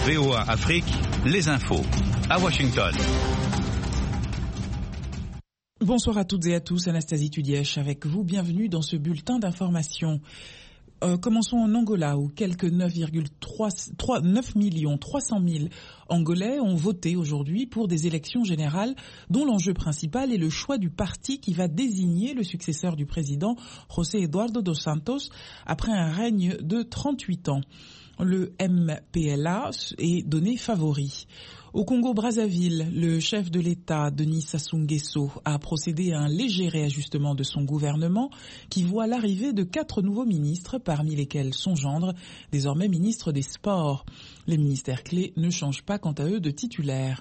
VOA Afrique, les infos. À Washington. Bonsoir à toutes et à tous, Anastasie Tudièche avec vous. Bienvenue dans ce bulletin d'information. Commençons en Angola où quelques 9 300 000 Angolais ont voté aujourd'hui pour des élections générales dont l'enjeu principal est le choix du parti qui va désigner le successeur du président José Eduardo dos Santos après un règne de 38 ans. Le MPLA est donné favori. Au Congo-Brazzaville, le chef de l'État, Denis Sassou Nguesso, a procédé à un léger réajustement de son gouvernement qui voit l'arrivée de 4 nouveaux ministres, parmi lesquels son gendre, désormais ministre des Sports. Les ministères clés ne changent pas quant à eux de titulaire.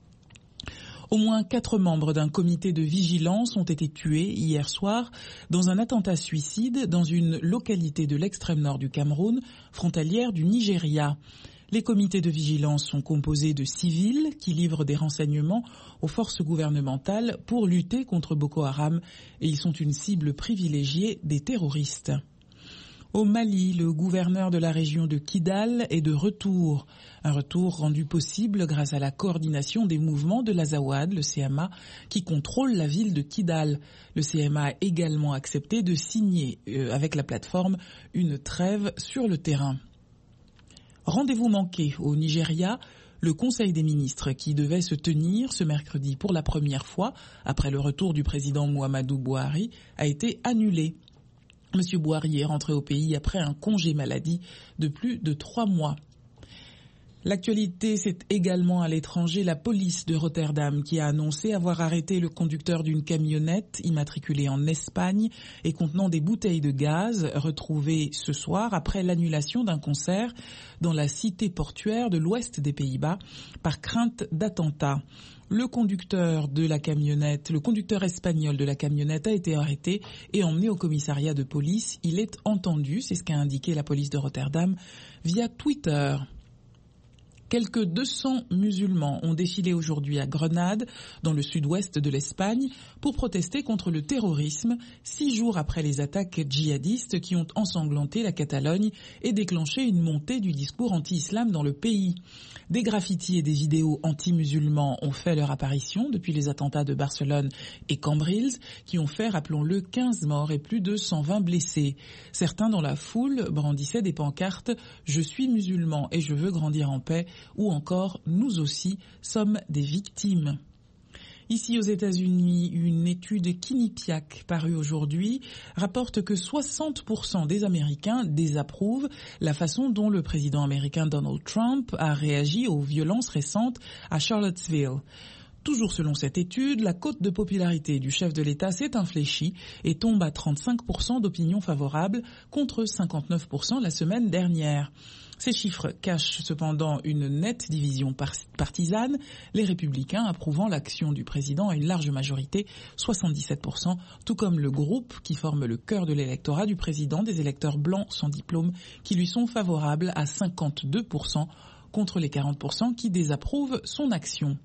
Au moins 4 membres d'un comité de vigilance ont été tués hier soir dans un attentat suicide dans une localité de l'extrême nord du Cameroun, frontalière du Nigeria. Les comités de vigilance sont composés de civils qui livrent des renseignements aux forces gouvernementales pour lutter contre Boko Haram et ils sont une cible privilégiée des terroristes. Au Mali, le gouverneur de la région de Kidal est de retour. Un retour rendu possible grâce à la coordination des mouvements de l'Azawad, le CMA, qui contrôle la ville de Kidal. Le CMA a également accepté de signer avec la plateforme une trêve sur le terrain. Rendez-vous manqué au Nigeria, le Conseil des ministres qui devait se tenir ce mercredi pour la première fois après le retour du président Muhammadu Buhari a été annulé. Monsieur Buhari est rentré au pays après un congé maladie de plus de 3 mois. L'actualité, c'est également à l'étranger la police de Rotterdam qui a annoncé avoir arrêté le conducteur d'une camionnette immatriculée en Espagne et contenant des bouteilles de gaz retrouvées ce soir après l'annulation d'un concert dans la cité portuaire de l'ouest des Pays-Bas par crainte d'attentat. Le conducteur espagnol de la camionnette a été arrêté et emmené au commissariat de police. Il est entendu, c'est ce qu'a indiqué la police de Rotterdam via Twitter. Quelques 200 musulmans ont défilé aujourd'hui à Grenade, dans le sud-ouest de l'Espagne, pour protester contre le terrorisme, 6 jours après les attaques djihadistes qui ont ensanglanté la Catalogne et déclenché une montée du discours anti-islam dans le pays. Des graffitis et des vidéos anti-musulmans ont fait leur apparition depuis les attentats de Barcelone et Cambrils, qui ont fait, rappelons-le, 15 morts et plus de 120 blessés. Certains dans la foule brandissaient des pancartes « Je suis musulman et je veux grandir en paix » ou encore « Nous aussi sommes des victimes ». Ici aux États-Unis, une étude Quinnipiac parue aujourd'hui rapporte que 60% des Américains désapprouvent la façon dont le président américain Donald Trump a réagi aux violences récentes à Charlottesville. Toujours selon cette étude, la cote de popularité du chef de l'État s'est infléchie et tombe à 35% d'opinion favorable contre 59% la semaine dernière. Ces chiffres cachent cependant une nette division partisane, les républicains approuvant l'action du président à une large majorité, 77%, tout comme le groupe qui forme le cœur de l'électorat du président, des électeurs blancs sans diplôme, qui lui sont favorables à 52% contre les 40% qui désapprouvent son action.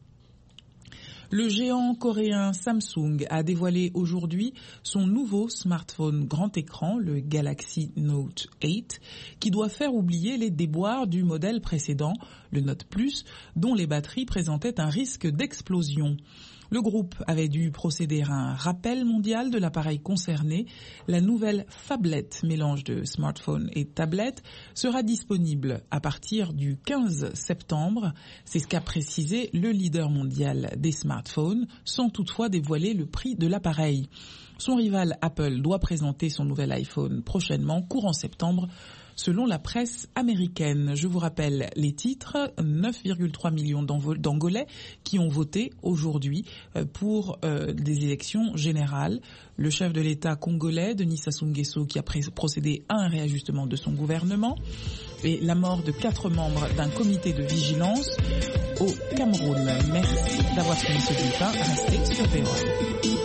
Le géant coréen Samsung a dévoilé aujourd'hui son nouveau smartphone grand écran, le Galaxy Note 8, qui doit faire oublier les déboires du modèle précédent, le Note Plus, dont les batteries présentaient un risque d'explosion. Le groupe avait dû procéder à un rappel mondial de l'appareil concerné. La nouvelle phablette, mélange de smartphone et tablette, sera disponible à partir du 15 septembre. C'est ce qu'a précisé le leader mondial des smartphones, sans toutefois dévoiler le prix de l'appareil. Son rival Apple doit présenter son nouvel iPhone prochainement, courant septembre, selon la presse américaine. Je vous rappelle les titres, 9,3 millions d'Angolais qui ont voté aujourd'hui pour des élections générales. Le chef de l'État congolais, Denis Sassou Nguesso, qui a procédé à un réajustement de son gouvernement, et la mort de 4 membres d'un comité de vigilance au Cameroun. Merci d'avoir suivi ce bulletin. Restez sur VOA.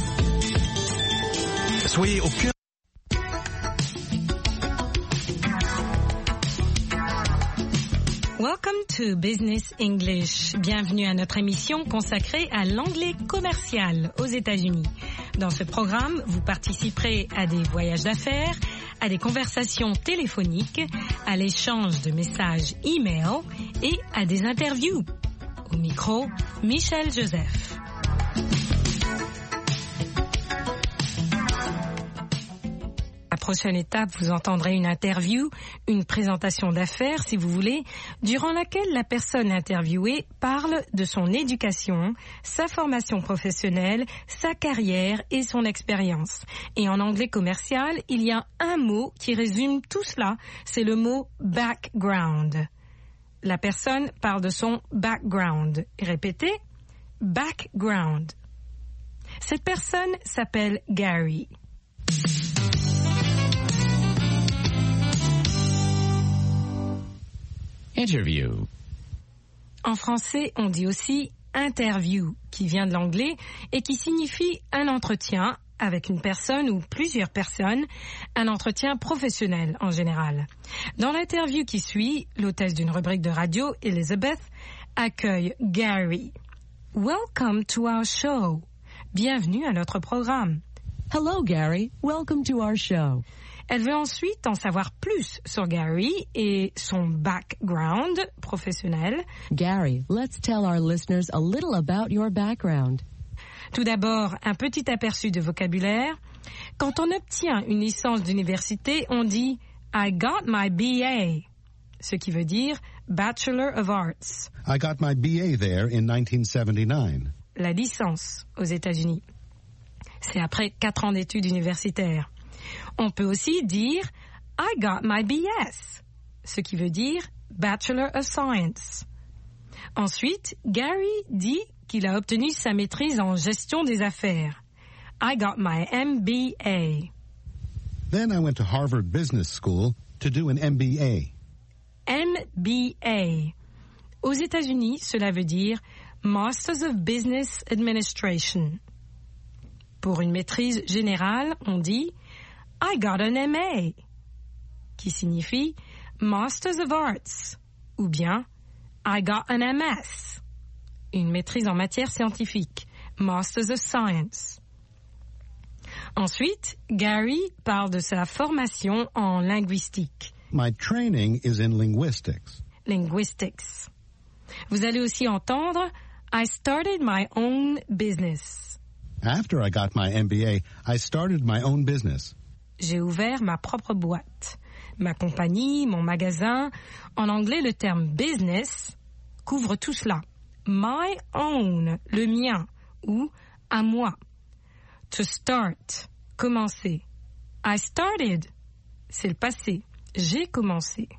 Soyez au cœur. Welcome to Business English. Bienvenue à notre émission consacrée à l'anglais commercial aux États-Unis. Dans ce programme, vous participerez à des voyages d'affaires, à des conversations téléphoniques, à l'échange de messages e-mail et à des interviews. Au micro, Michel Joseph. La prochaine étape, vous entendrez une interview, une présentation d'affaires, si vous voulez, durant laquelle la personne interviewée parle de son éducation, sa formation professionnelle, sa carrière et son expérience. Et en anglais commercial, il y a un mot qui résume tout cela, c'est le mot background. La personne parle de son background. Répétez, background. Cette personne s'appelle Gary. Interview. En français, on dit aussi interview, qui vient de l'anglais et qui signifie un entretien avec une personne ou plusieurs personnes, un entretien professionnel en général. Dans l'interview qui suit, l'hôtesse d'une rubrique de radio, Elizabeth, accueille Gary. Welcome to our show. Bienvenue à notre programme. Hello, Gary. Welcome to our show. Elle veut ensuite en savoir plus sur Gary et son background professionnel. Gary, let's tell our listeners a little about your background. Tout d'abord, un petit aperçu de vocabulaire. Quand on obtient une licence d'université, on dit « I got my BA », ce qui veut dire « Bachelor of Arts ». I got my BA there in 1979. La licence aux États-Unis. C'est après 4 ans d'études universitaires. On peut aussi dire « I got my BS », ce qui veut dire « Bachelor of Science ». Ensuite, Gary dit qu'il a obtenu sa maîtrise en gestion des affaires. « I got my MBA ». Then I went to Harvard Business School to do an MBA. MBA. Aux États-Unis, cela veut dire « Masters of Business Administration ». Pour une maîtrise générale, on dit « I got an MA », qui signifie Masters of Arts, ou bien I got an MS, une maîtrise en matière scientifique, Masters of Science. Ensuite, Gary parle de sa formation en linguistique. My training is in linguistics. Linguistics. Vous allez aussi entendre I started my own business. After I got my MBA, I started my own business. J'ai ouvert ma propre boîte, ma compagnie, mon magasin. En anglais, le terme business couvre tout cela. My own, le mien, ou à moi. To start, commencer. I started, c'est le passé. J'ai commencé.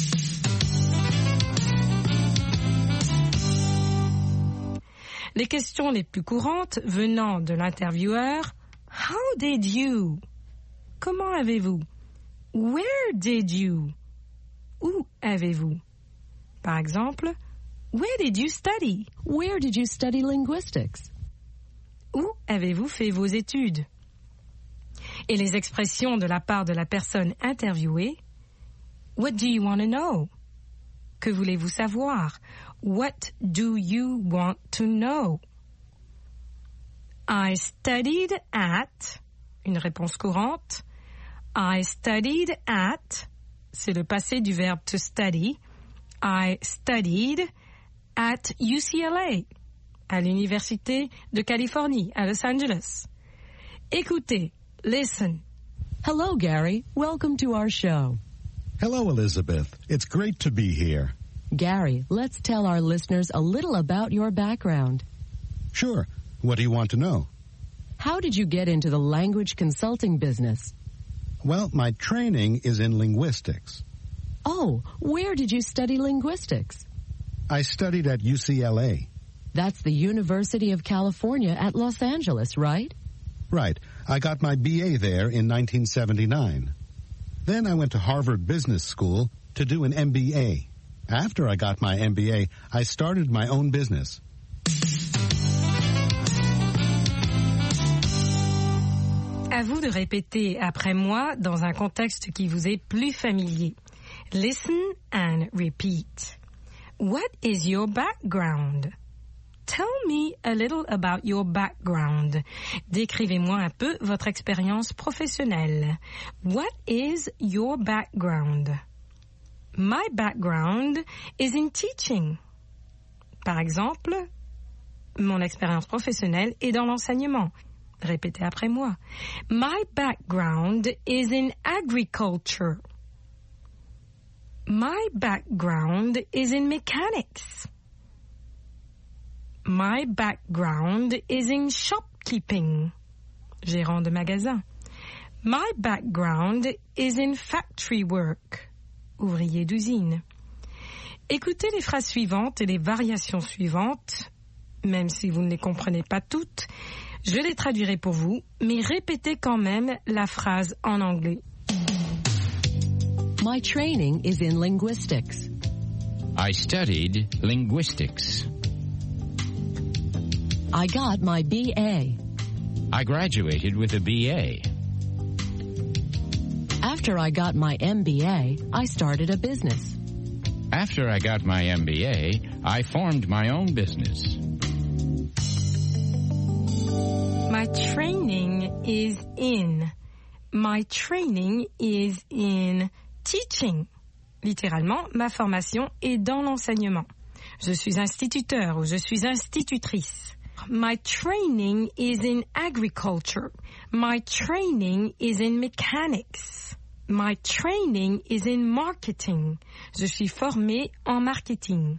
Les questions les plus courantes venant de l'intervieweur, How did you? Comment avez-vous? Where did you? Où avez-vous? Par exemple, Where did you study? Where did you study linguistics? Où avez-vous fait vos études? Et les expressions de la part de la personne interviewée, What do you want to know? Que voulez-vous savoir? What do you want to know? I studied at, une réponse courante. I studied at, c'est le passé du verbe to study. I studied at UCLA, à l'Université de Californie, à Los Angeles. Écoutez, listen. Hello, Gary. Welcome to our show. Hello, Elizabeth. It's great to be here. Gary, let's tell our listeners a little about your background. Sure. What do you want to know? How did you get into the language consulting business? Well, my training is in linguistics. Oh, where did you study linguistics? I studied at UCLA. That's the University of California at Los Angeles, right? Right. I got my BA there in 1979. Then I went to Harvard Business School to do an MBA. After I got my MBA, I started my own business. À vous de répéter après moi dans un contexte qui vous est plus familier. Listen and repeat. What is your background? Tell me a little about your background. Décrivez-moi un peu votre expérience professionnelle. What is your background? My background is in teaching. Par exemple, mon expérience professionnelle est dans l'enseignement. Répétez après moi. My background is in agriculture. My background is in mechanics. My background is in shopkeeping. Gérant de magasin. My background is in factory work. Ouvrier d'usine. Écoutez les phrases suivantes et les variations suivantes, même si vous ne les comprenez pas toutes. Je les traduirai pour vous, mais répétez quand même la phrase en anglais. My training is in linguistics. I studied linguistics. I got my BA. I graduated with a BA. After I got my MBA, I started a business. After I got my MBA, I formed my own business. My training is in. My training is in teaching. Littéralement, ma formation est dans l'enseignement. Je suis instituteur ou je suis institutrice. My training is in agriculture. My training is in mechanics. My training is in marketing. Je suis formée en marketing.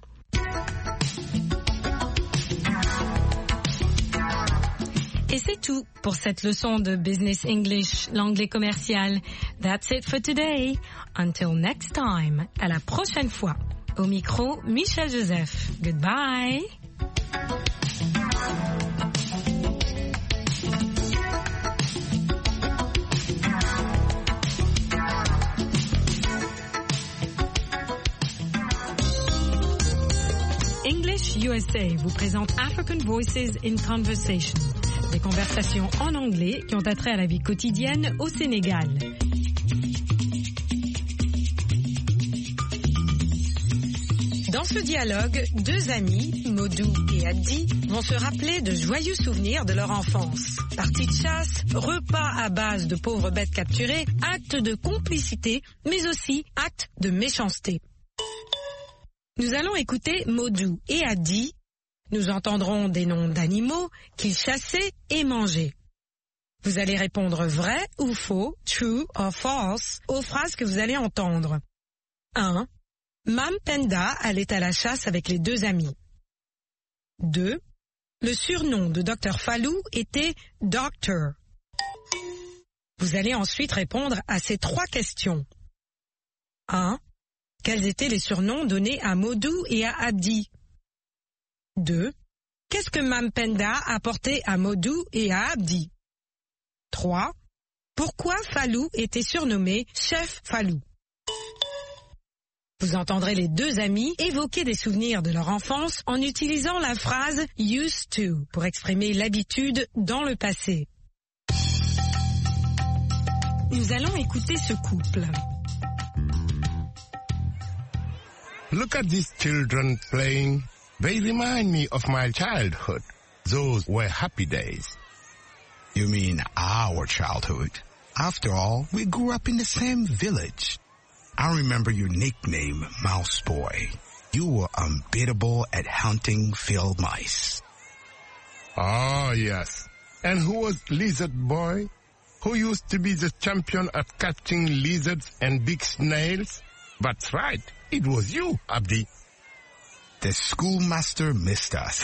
Et c'est tout pour cette leçon de Business English, l'anglais commercial. That's it for today. Until next time. À la prochaine fois. Au micro, Michel Joseph. Goodbye. English USA vous présente African Voices in Conversation, des conversations en anglais qui ont attrait à la vie quotidienne au Sénégal. Dans ce dialogue, deux amis, Modou et Addi, vont se rappeler de joyeux souvenirs de leur enfance. Parties de chasse, repas à base de pauvres bêtes capturées, actes de complicité, mais aussi actes de méchanceté. Nous allons écouter Modou et Addi. Nous entendrons des noms d'animaux qu'ils chassaient et mangeaient. Vous allez répondre vrai ou faux, true or false, aux phrases que vous allez entendre. 1. Mam Penda allait à la chasse avec les deux amis. 2. Le surnom de Dr Fallou était Doctor. Vous allez ensuite répondre à ces trois questions. 1. Quels étaient les surnoms donnés à Modou et à Addi? 2. Qu'est-ce que Mam Penda apportait à Modou et à Addi? 3. Pourquoi Fallou était surnommé Chef Fallou? Vous entendrez les deux amis évoquer des souvenirs de leur enfance en utilisant la phrase « used to » pour exprimer l'habitude dans le passé. Nous allons écouter ce couple. Look at these children playing. They remind me of my childhood. Those were happy days. You mean our childhood? After all, we grew up in the same village. I remember your nickname, Mouse Boy. You were unbeatable at hunting field mice. Oh, yes. And who was Lizard Boy? Who used to be the champion at catching lizards and big snails? That's right. It was you, Abdi. The schoolmaster missed us.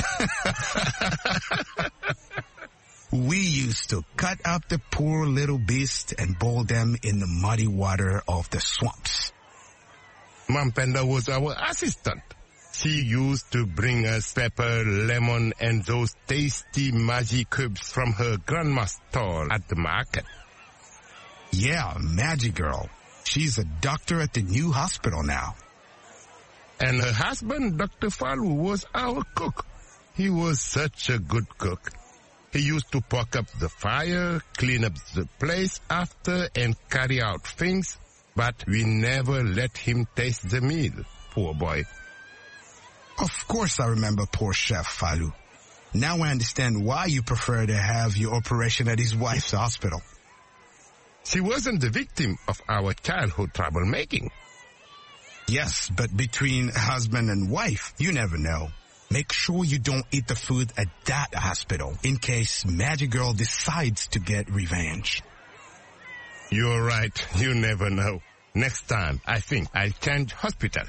We used to cut up the poor little beasts and boil them in the muddy water of the swamps. Mam Penda was our assistant. She used to bring us pepper, lemon, and those tasty magic cubes from her grandma's stall at the market. Yeah, Magic Girl. She's a doctor at the new hospital now. And her husband, Dr. Fallou, was our cook. He was such a good cook. He used to poke up the fire, clean up the place after, and carry out things, but we never let him taste the meal, poor boy. Of course I remember poor Chef Falou. Now I understand why you prefer to have your operation at his wife's hospital. She wasn't the victim of our childhood troublemaking. Yes, but between husband and wife, you never know. Make sure you don't eat the food at that hospital in case Magic Girl decides to get revenge. You're right. You never know. Next time, I think I'll change hospitals.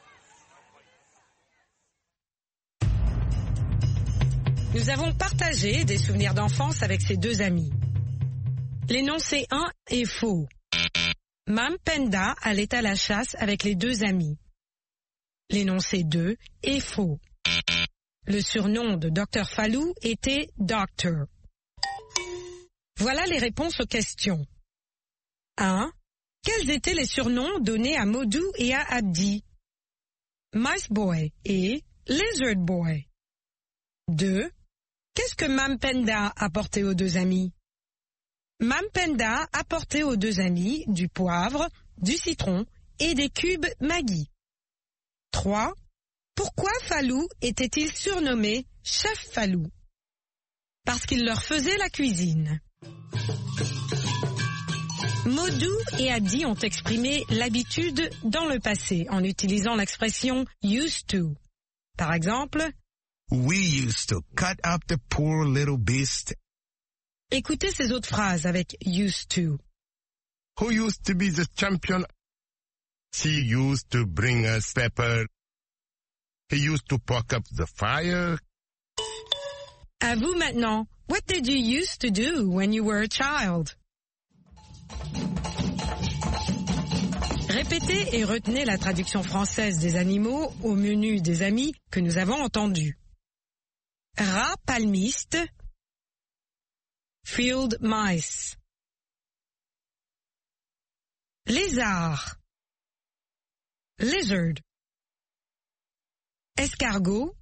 Nous avons partagé des souvenirs d'enfance avec ces deux amis. L'énoncé 1 est faux. Mam Penda allait à la chasse avec les deux amis. L'énoncé 2 est faux. Le surnom de Dr Falou était Doctor. Voilà les réponses aux questions. 1. Quels étaient les surnoms donnés à Modou et à Abdi? Mice Boy et Lizard Boy. 2. Qu'est-ce que Mam Penda apportait aux deux amis? Mam Penda apportait aux deux amis du poivre, du citron et des cubes Maggi. 3. Pourquoi Falou était-il surnommé Chef Falou? Parce qu'il leur faisait la cuisine. Modou et Abdi ont exprimé l'habitude dans le passé en utilisant l'expression used to. Par exemple, We used to cut up the poor little beast. Écoutez ces autres phrases avec used to. Who used to be the champion? She used to bring us pepper. He used to poke up the fire. À vous maintenant. What did you used to do when you were a child? Répétez et retenez la traduction française des animaux au menu des amis que nous avons entendus. Rat palmiste, field mice. Lézard, lizard. Escargot,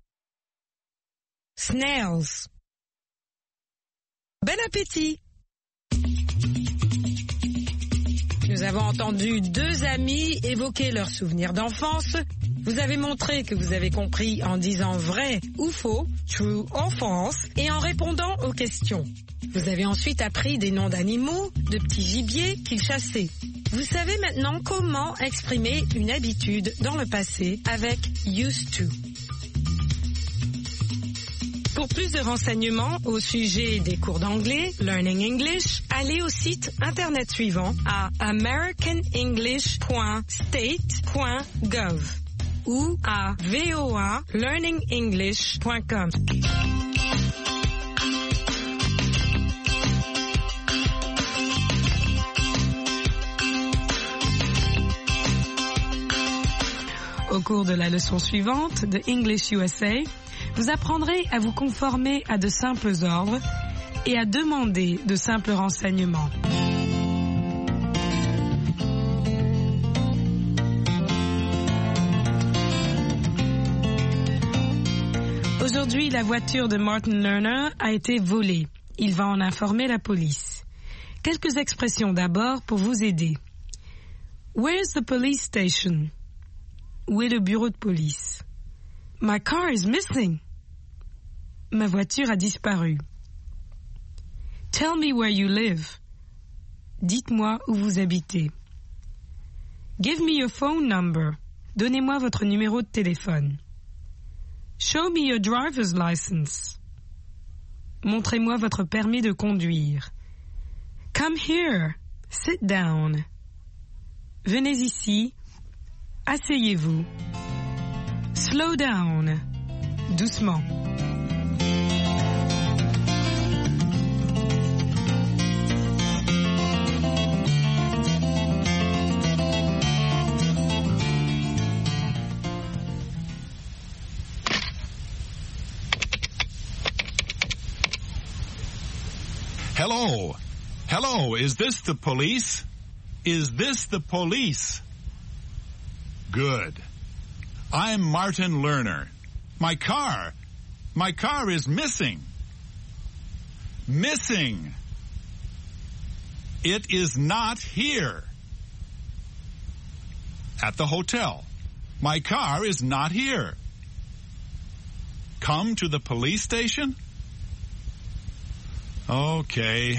snails. Bon appétit! Nous avons entendu deux amis évoquer leurs souvenirs d'enfance. Vous avez montré que vous avez compris en disant vrai ou faux, true or false, et en répondant aux questions. Vous avez ensuite appris des noms d'animaux, de petits gibiers qu'ils chassaient. Vous savez maintenant comment exprimer une habitude dans le passé avec used to. Pour plus de renseignements au sujet des cours d'anglais, Learning English, allez au site internet suivant à americanenglish.state.gov ou à voalearningenglish.com. Au cours de la leçon suivante de English USA, vous apprendrez à vous conformer à de simples ordres et à demander de simples renseignements. Aujourd'hui, la voiture de Martin Lerner a été volée. Il va en informer la police. Quelques expressions d'abord pour vous aider. Where's the police station? Où est le bureau de police? My car is missing. Ma voiture a disparu. Tell me where you live. Dites-moi où vous habitez. Give me your phone number. Donnez-moi votre numéro de téléphone. Show me your driver's license. Montrez-moi votre permis de conduire. Come here. Sit down. Venez ici. Asseyez-vous. Slow down. Doucement. Hello. Hello, is this the police? Is this the police? Good. I'm Martin Lerner. My car is missing. Missing. It is not here. At the hotel. My car is not here. come to the police station? Okay.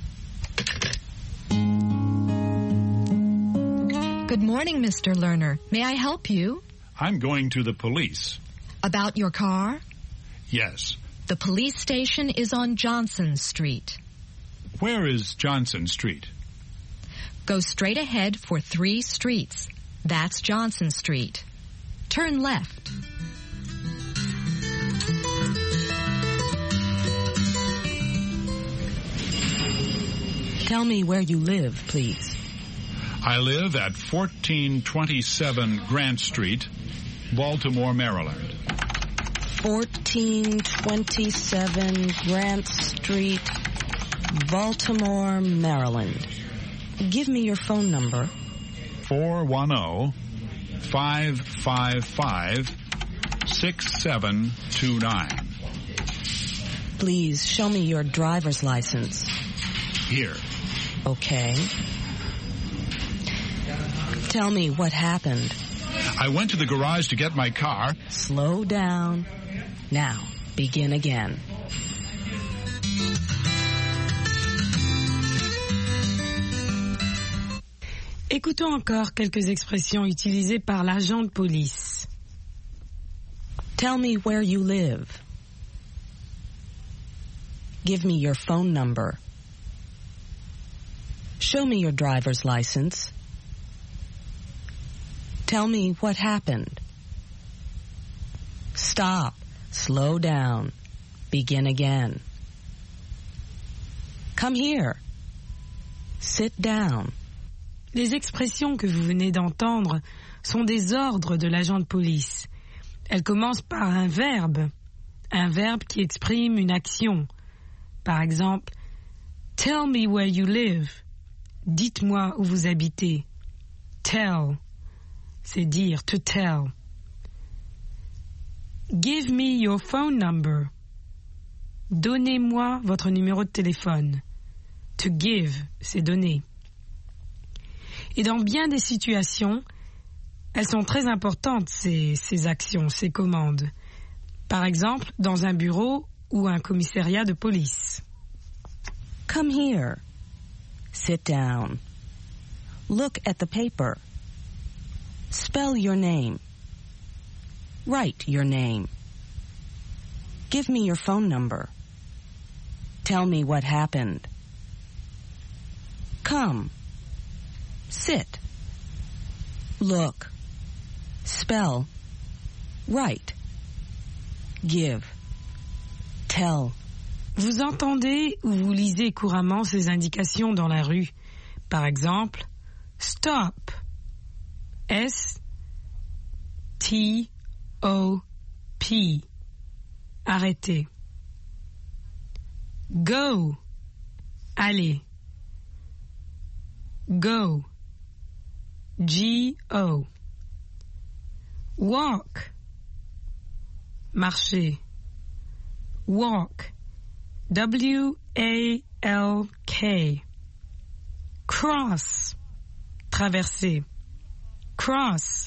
Good morning, Mr. Lerner. May I help you? I'm going to the police. About your car? Yes. The police station is on Johnson Street. Where is Johnson Street? Go straight ahead for 3 streets. That's Johnson Street. Turn left. Tell me where you live, please. I live at 1427 Grant Street, Baltimore, Maryland. 1427 Grant Street, Baltimore, Maryland. Give me your phone number. 410-555-6729. Please show me your driver's license. Here. Okay. Tell me what happened. I went to the garage to get my car. Slow down. Now, begin again. Écoutons encore quelques expressions utilisées par l'agent de police. Tell me where you live. Give me your phone number. Show me your driver's license. Tell me what happened. Stop. Slow down. Begin again. Come here. Sit down. Les expressions que vous venez d'entendre sont des ordres de l'agent de police. Elles commencent par un verbe qui exprime une action. Par exemple, tell me where you live. Dites-moi où vous habitez. Tell, c'est dire, to tell. Give me your phone number. Donnez-moi votre numéro de téléphone. To give, c'est donner. Et dans bien des situations, elles sont très importantes, ces actions, ces commandes. Par exemple, dans un bureau ou un commissariat de police. Come here. Sit down. Look at the paper. Spell your name. Write your name. Give me your phone number. Tell me what happened. Come. Sit. Look. Spell. Write. Give. Tell. Vous entendez ou vous lisez couramment ces indications dans la rue. Par exemple, stop. S-T-O-P. Arrêtez. Go. Allez. Go. G-O. Walk. Marcher. Walk. W-A-L-K. Cross. Traverser. Cross.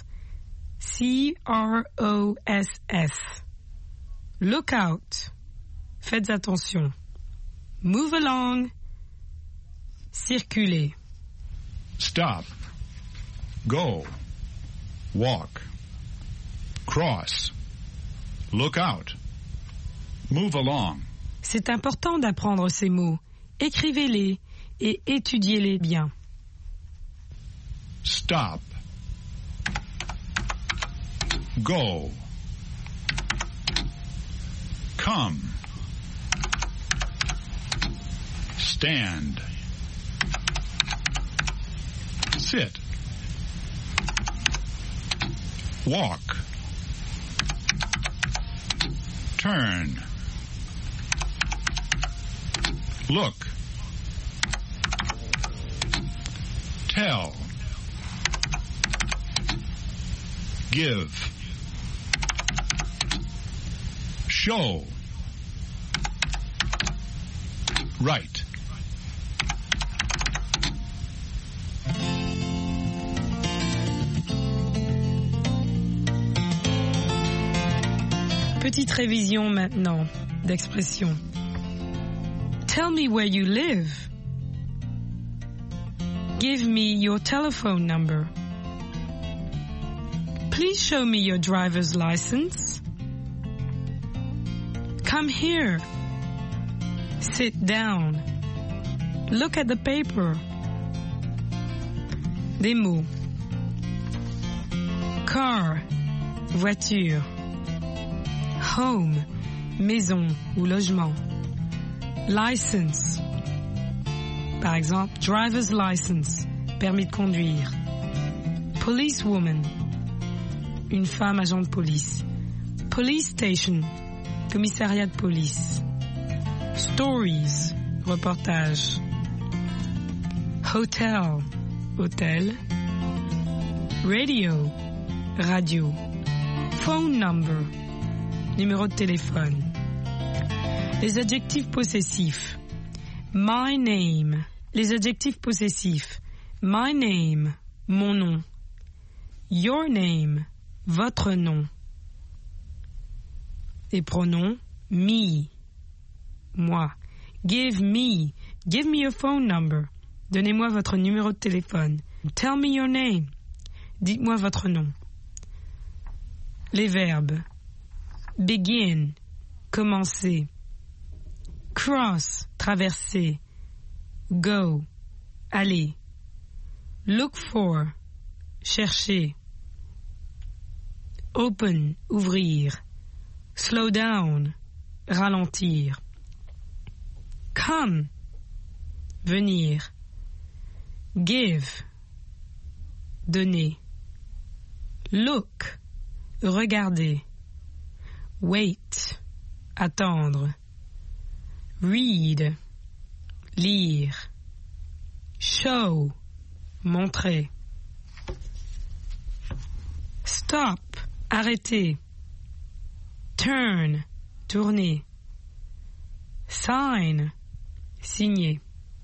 C-R-O-S-S. Look out. Faites attention. Move along. Circuler. Stop. Go. Walk. Cross. Look out. Move along. C'est important d'apprendre ces mots. Écrivez-les et étudiez-les bien. Stop. Go. Come. Stand. Sit. Walk. Turn. Look. Tell. Give. Show. Write. Petite révision maintenant d'expression. Tell me where you live. Give me your telephone number. Please show me your driver's license. Come here. Sit down. Look at the paper. Des mots. Car, voiture. Home, maison ou logement. License. Par exemple, driver's license, permis de conduire. Policewoman, une femme agent de police. Police station, commissariat de police. Stories, reportage. Hotel, hôtel. Radio, radio. Phone number, numéro de téléphone. Les adjectifs possessifs. My name. Les adjectifs possessifs. My name, mon nom. Your name, votre nom. Les pronoms me, moi. Give me your phone number. Donnez-moi votre numéro de téléphone. Tell me your name. Dites-moi votre nom. Les verbes. Begin, commencer. Cross, traverser. Go, aller. Look for, chercher. Open, ouvrir. Slow down, ralentir. Come, venir. Give, donner. Look, regarder. Wait, attendre. Read, lire. Show, montrer. Stop, arrêter. Turn, tourner. Sign, signer.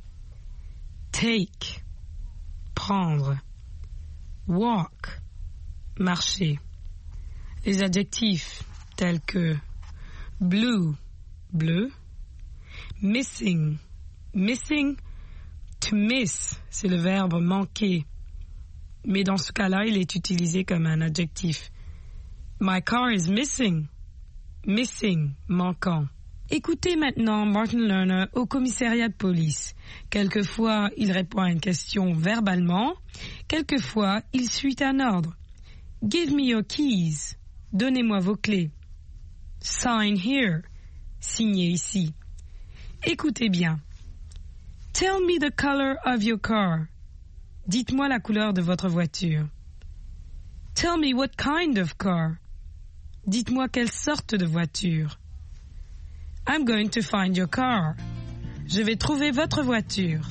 Take, prendre. Walk, marcher. Les adjectifs tels que blue, bleu. Missing, missing. To miss, c'est le verbe manquer. Mais dans ce cas-là, il est utilisé comme un adjectif. My car is missing. Missing, manquant. Écoutez maintenant Martin Lerner au commissariat de police. Quelquefois, il répond à une question verbalement. Quelquefois, il suit un ordre. Give me your keys. Donnez-moi vos clés. Sign here. Signez ici. Écoutez bien. Tell me the color of your car. Dites-moi la couleur de votre voiture. Tell me what kind of car. Dites-moi quelle sorte de voiture. I'm going to find your car. Je vais trouver votre voiture.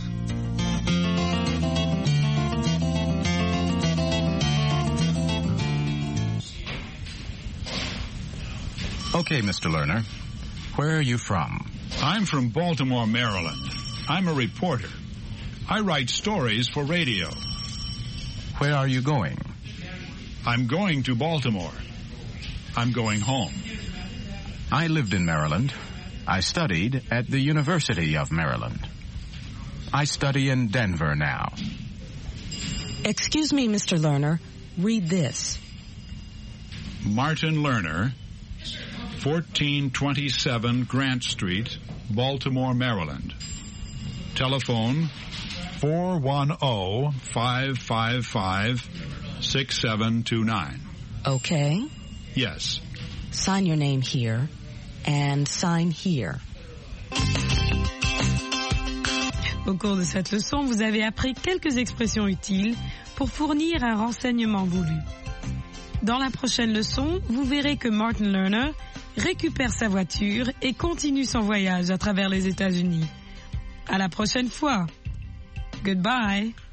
Okay, Mr. Lerner. Where are you from? I'm from Baltimore, Maryland. I'm a reporter. I write stories for radio. Where are you going? I'm going to Baltimore. I'm going home. I lived in Maryland. I studied at the University of Maryland. I study in Denver now. Excuse me, Mr. Lerner. Read this. Martin Lerner, 1427 Grant Street, Baltimore, Maryland. Telephone 410-555-6729. Okay. Yes. Sign your name here and sign here. Au cours de cette leçon, vous avez appris quelques expressions utiles pour fournir un renseignement voulu. Dans la prochaine leçon, vous verrez que Martin Lerner récupère sa voiture et continue son voyage à travers les États-Unis. À la prochaine fois. Goodbye.